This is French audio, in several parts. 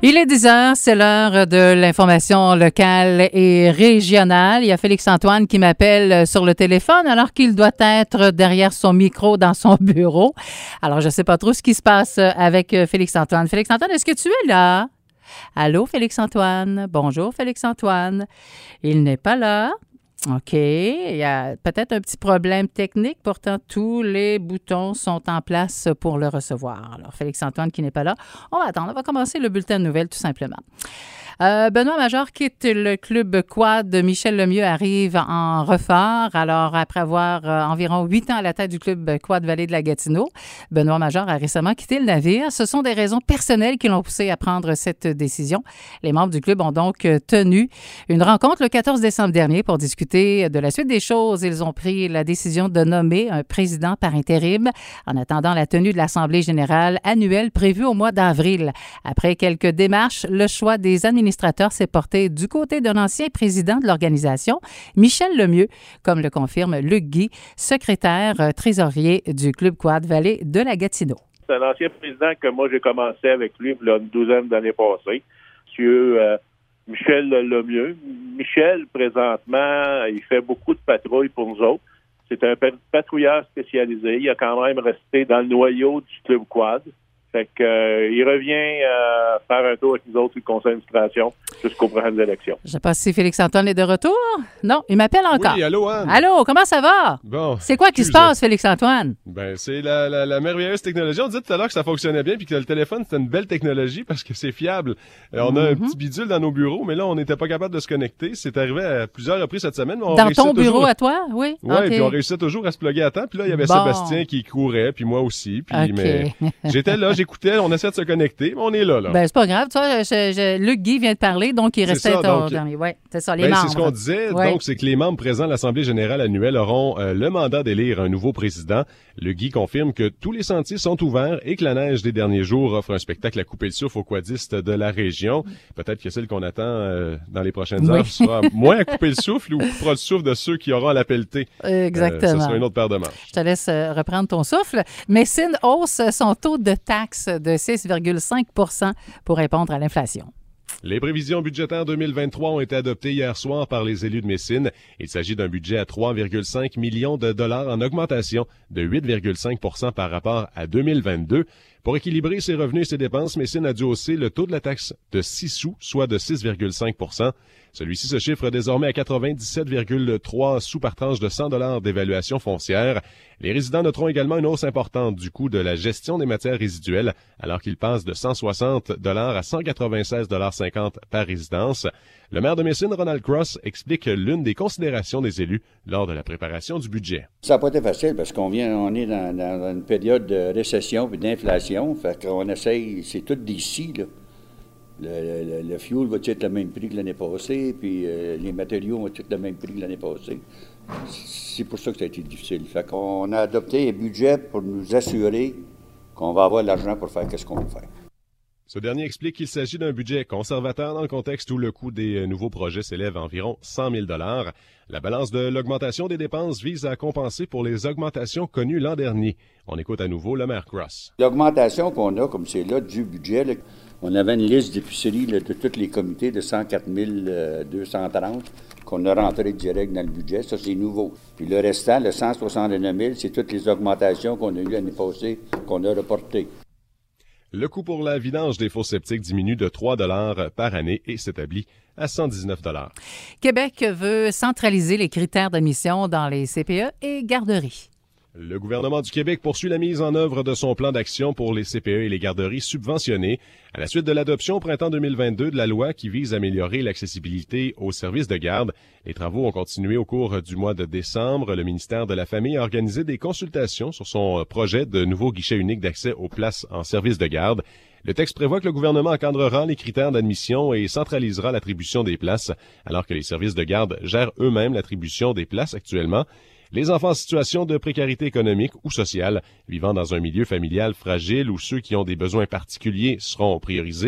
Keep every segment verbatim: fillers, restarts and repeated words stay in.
Il est dix heures, c'est l'heure de l'information locale et régionale. Il y a Félix-Antoine qui m'appelle sur le téléphone alors qu'il doit être derrière son micro dans son bureau. Alors, je ne sais pas trop ce qui se passe avec Félix-Antoine. Félix-Antoine, est-ce que tu es là? Allô, Félix-Antoine? Bonjour, Félix-Antoine. Il n'est pas là. OK. Il y a peut-être un petit problème technique. Pourtant, tous les boutons sont en place pour le recevoir. Alors, Félix-Antoine qui n'est pas là, on va attendre. On va commencer le bulletin de nouvelles tout simplement. Euh, Benoît Major quitte le club quad. Michel Lemieux arrive en refort. Alors, après avoir euh, environ huit ans à la tête du club quad Vallée de la Gatineau, Benoît Major a récemment quitté le navire. Ce sont des raisons personnelles qui l'ont poussé à prendre cette décision. Les membres du club ont donc tenu une rencontre le quatorze décembre dernier pour discuter de la suite des choses. Ils ont pris la décision de nommer un président par intérim en attendant la tenue de l'Assemblée générale annuelle prévue au mois d'avril. Après quelques démarches, le choix des administrateurs s'est porté du côté d'un ancien président de l'organisation, Michel Lemieux, comme le confirme Luc Guy, secrétaire euh, trésorier du Club Quad Vallée de la Gatineau. C'est un ancien président que moi j'ai commencé avec lui il y a une douzaine d'années passées, Monsieur euh, Michel Lemieux. Michel, présentement, il fait beaucoup de patrouilles pour nous autres. C'est un patrouilleur spécialisé. Il a quand même resté dans le noyau du Club Quad. Fait que, euh, il revient euh, faire un tour avec nous autres sur le conseil d'administration jusqu'aux prochaines élections. Je ne sais pas si Félix-Antoine est de retour. Non, il m'appelle encore. Oui, allô, Anne. Allô, comment ça va? Bon. C'est quoi qui se passe, Félix-Antoine? Ben, c'est la, la, la merveilleuse technologie. On disait tout à l'heure que ça fonctionnait bien puis que le téléphone, c'était une belle technologie parce que c'est fiable. Euh, on a mm-hmm. un petit bidule dans nos bureaux, mais là, on n'était pas capable de se connecter. C'est arrivé à plusieurs reprises cette semaine. Mais on dans ton bureau toujours... à toi? Oui. Oui, okay. Puis on réussissait toujours à se plugger à temps. Puis là, il y avait bon. Sébastien qui courait, puis moi aussi. Puis, okay. mais j'étais là, j'écoutais, on essayait de se connecter, mais on est là, là. Ben, c'est pas grave. Tu vois, je, je, Luc Guy vient de parler, donc il restait au dernier. Oui, c'est ça, les ben, membres. C'est ce qu'on disait. Ouais. Donc, c'est que les membres présents à l'Assemblée générale annuelle auront euh, le mandat d'élire un nouveau président. Le Guy confirme que tous les sentiers sont ouverts et que la neige des derniers jours offre un spectacle à couper le souffle aux quadistes de la région. Peut-être que celle qu'on attend euh, dans les prochaines heures oui. sera moins à couper le souffle ou coupera le souffle de ceux qui auront à la pelleter. Exactement. Euh, ce sera une autre paire de manches. Je te laisse euh, reprendre ton souffle. Messine hausse son taux de taxe de six virgule cinq pour cent pour répondre à l'inflation. Les prévisions budgétaires deux mille vingt-trois ont été adoptées hier soir par les élus de Messine. Il s'agit d'un budget à trois virgule cinq millions de dollars en augmentation de huit virgule cinq pour cent par rapport à deux mille vingt-deux. Pour équilibrer ses revenus et ses dépenses, Messine a dû hausser le taux de la taxe de six sous, soit de six virgule cinq pour cent. Celui-ci se chiffre désormais à quatre-vingt-dix-sept virgule trois sous par tranche de cent dollars d'évaluation foncière. Les résidents noteront également une hausse importante du coût de la gestion des matières résiduelles, alors qu'il passe de cent soixante dollars à cent quatre-vingt-seize dollars cinquante par résidence. Le maire de Messine, Ronald Cross, explique l'une des considérations des élus lors de la préparation du budget. Ça n'a pas été facile parce qu'on vient, on est dans, dans une période de récession et d'inflation. Fait qu'on essaye, c'est tout d'ici, là. Le, le, le fuel va être le même prix que l'année passée, puis euh, les matériaux vont être le même prix que l'année passée. C'est pour ça que ça a été difficile. Fait qu'on a adopté un budget pour nous assurer qu'on va avoir l'argent pour faire ce qu'on veut faire. Ce dernier explique qu'il s'agit d'un budget conservateur dans le contexte où le coût des nouveaux projets s'élève à environ cent mille dollars. La balance de l'augmentation des dépenses vise à compenser pour les augmentations connues l'an dernier. On écoute à nouveau le maire Cross. L'augmentation qu'on a, comme c'est là, du budget, là, on avait une liste d'épiceries là, de tous les comités de cent quatre mille deux cent trente qu'on a rentré direct dans le budget. Ça, c'est nouveau. Puis le restant, le cent soixante-neuf mille, c'est toutes les augmentations qu'on a eues l'année passée, qu'on a reportées. Le coût pour la vidange des fosses septiques diminue de trois dollars par année et s'établit à cent dix-neuf dollars. Québec veut centraliser les critères d'admission dans les C P E et garderies. Le gouvernement du Québec poursuit la mise en œuvre de son plan d'action pour les C P E et les garderies subventionnées à la suite de l'adoption au printemps deux mille vingt-deux de la loi qui vise à améliorer l'accessibilité aux services de garde. Les travaux ont continué au cours du mois de décembre. Le ministère de la Famille a organisé des consultations sur son projet de nouveau guichet unique d'accès aux places en services de garde. Le texte prévoit que le gouvernement encadrera les critères d'admission et centralisera l'attribution des places, alors que les services de garde gèrent eux-mêmes l'attribution des places actuellement. Les enfants en situation de précarité économique ou sociale, vivant dans un milieu familial fragile ou ceux qui ont des besoins particuliers seront priorisés.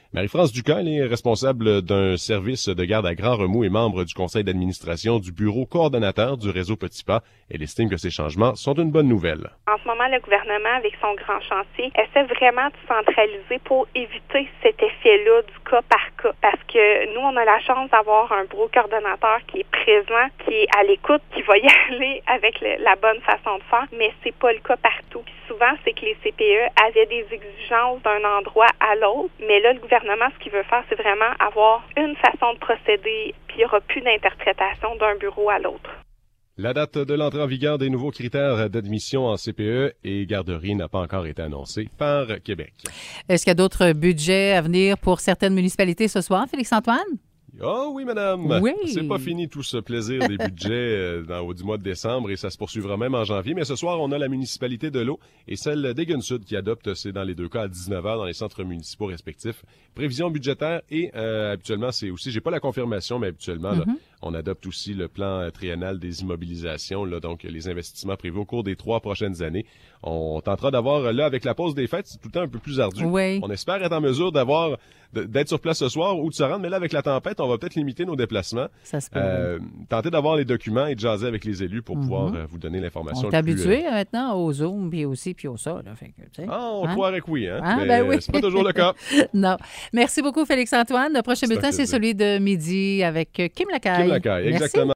Marie-France Ducas, elle est responsable d'un service de garde à grand remous et membre du conseil d'administration du bureau coordonnateur du réseau Petit Pas. Elle estime que ces changements sont une bonne nouvelle. En ce moment, le gouvernement, avec son grand chantier, essaie vraiment de centraliser pour éviter cet effet-là du cas par cas. Parce que nous, on a la chance d'avoir un bureau coordonnateur qui est présent, qui est à l'écoute, qui va y aller avec le, la bonne façon de faire, mais c'est pas le cas partout. Puis souvent, c'est que les C P E avaient des exigences d'un endroit à l'autre, mais là, le gouvernement, ce qu'il veut faire, c'est vraiment avoir une façon de procéder, puis il n'y aura plus d'interprétation d'un bureau à l'autre. La date de l'entrée en vigueur des nouveaux critères d'admission en C P E et garderie n'a pas encore été annoncée par Québec. Est-ce qu'il y a d'autres budgets à venir pour certaines municipalités ce soir, Félix-Antoine? Oh oui, madame. Oui. C'est pas fini tout ce plaisir des budgets euh, dans, au du mois de décembre et ça se poursuivra même en janvier. Mais ce soir, on a la municipalité de l'Eau et celle d'Egon-Sud qui adopte, c'est dans les deux cas, à dix-neuf heures dans les centres municipaux respectifs. Prévision budgétaire et euh, habituellement, c'est aussi, j'ai pas la confirmation, mais habituellement, mm-hmm. là, on adopte aussi le plan euh, triennal des immobilisations, là, donc les investissements prévus au cours des trois prochaines années. On tentera d'avoir, là, avec la pause des fêtes, c'est tout le temps un peu plus ardu. Oui. On espère être en mesure d'avoir, d'être sur place ce soir ou de se rendre, mais là, avec la tempête, on va peut-être limiter nos déplacements. Ça se peut. Euh, tenter d'avoir les documents et de jaser avec les élus pour mm-hmm. pouvoir euh, vous donner l'information. On est habitué euh... maintenant au Zoom, puis aussi, puis au ça. Là, fait que, tu sais, ah, on hein? croirait que oui, hein? Ah, mais ben oui. c'est pas toujours le cas. Non. Merci beaucoup, Félix-Antoine. Le prochain bulletin, c'est celui de midi avec Kim Lacaille. Kim Lacaille, exactement.